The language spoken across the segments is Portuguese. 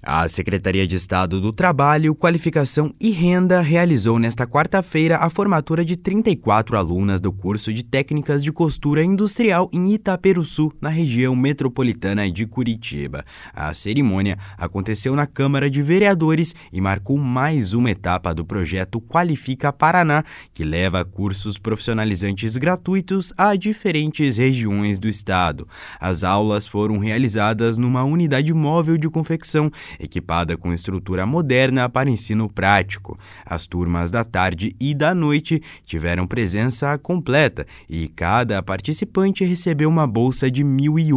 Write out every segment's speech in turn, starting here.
A Secretaria de Estado do Trabalho, Qualificação e Renda realizou nesta quarta-feira a formatura de 34 alunas do curso de Técnicas de Costura Industrial em Itaperuçu, na região metropolitana de Curitiba. A cerimônia aconteceu na Câmara de Vereadores e marcou mais uma etapa do projeto Qualifica Paraná, que leva cursos profissionalizantes gratuitos a diferentes regiões do estado. As aulas foram realizadas numa unidade móvel de confecção equipada com estrutura moderna para ensino prático. As turmas da tarde e da noite tiveram presença completa e cada participante recebeu uma bolsa de R$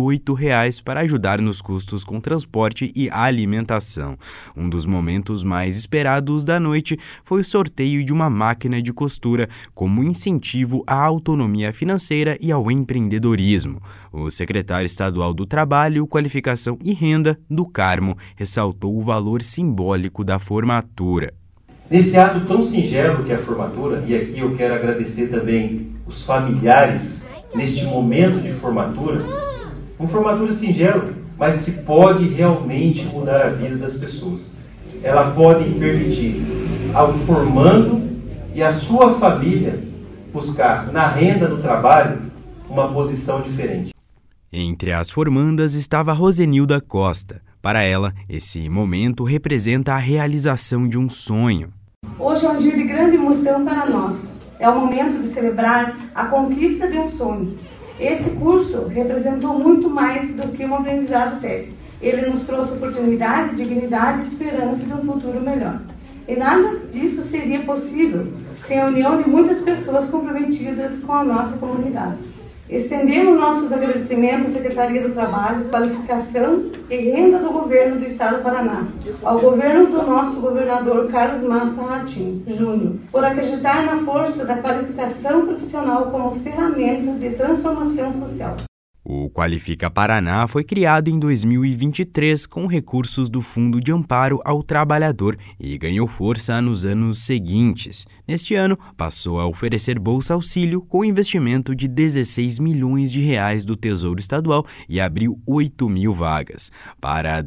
1.008 para ajudar nos custos com transporte e alimentação. Um dos momentos mais esperados da noite foi o sorteio de uma máquina de costura como incentivo à autonomia financeira e ao empreendedorismo. O secretário estadual do Trabalho, Qualificação e Renda, do Carmo, ressaltou o valor simbólico da formatura. Nesse ato tão singelo que é a formatura, e aqui eu quero agradecer também os familiares neste momento de formatura, uma formatura singela, mas que pode realmente mudar a vida das pessoas. Ela pode permitir ao formando e à sua família buscar na renda do trabalho uma posição diferente. Entre as formandas estava Rosenilda Costa. Para ela, esse momento representa a realização de um sonho. Hoje é um dia de grande emoção para nós. É o momento de celebrar a conquista de um sonho. Este curso representou muito mais do que um aprendizado técnico. Ele nos trouxe oportunidade, dignidade e esperança de um futuro melhor. E nada disso seria possível sem a união de muitas pessoas comprometidas com a nossa comunidade. Estendemos nossos agradecimentos à Secretaria do Trabalho, Qualificação e Renda do Governo do Estado do Paraná, ao governo do nosso governador Carlos Massa Ratinho Júnior, por acreditar na força da qualificação profissional como ferramenta de transformação social. O Qualifica Paraná foi criado em 2023 com recursos do Fundo de Amparo ao Trabalhador e ganhou força nos anos seguintes. Neste ano, passou a oferecer Bolsa Auxílio com investimento de R$ 16 milhões do Tesouro Estadual e abriu 8.000 vagas. Para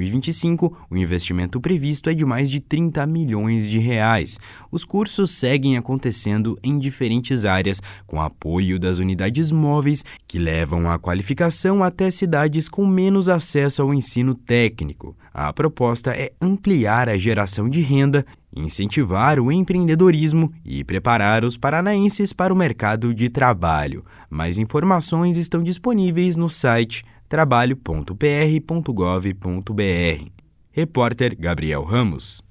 2025, o investimento previsto é de mais de R$ 30 milhões. Os cursos seguem acontecendo em diferentes áreas, com apoio das unidades móveis que levam a qualificação até cidades com menos acesso ao ensino técnico. A proposta é ampliar a geração de renda, incentivar o empreendedorismo e preparar os paranaenses para o mercado de trabalho. Mais informações estão disponíveis no site trabalho.pr.gov.br. Repórter Gabriel Ramos.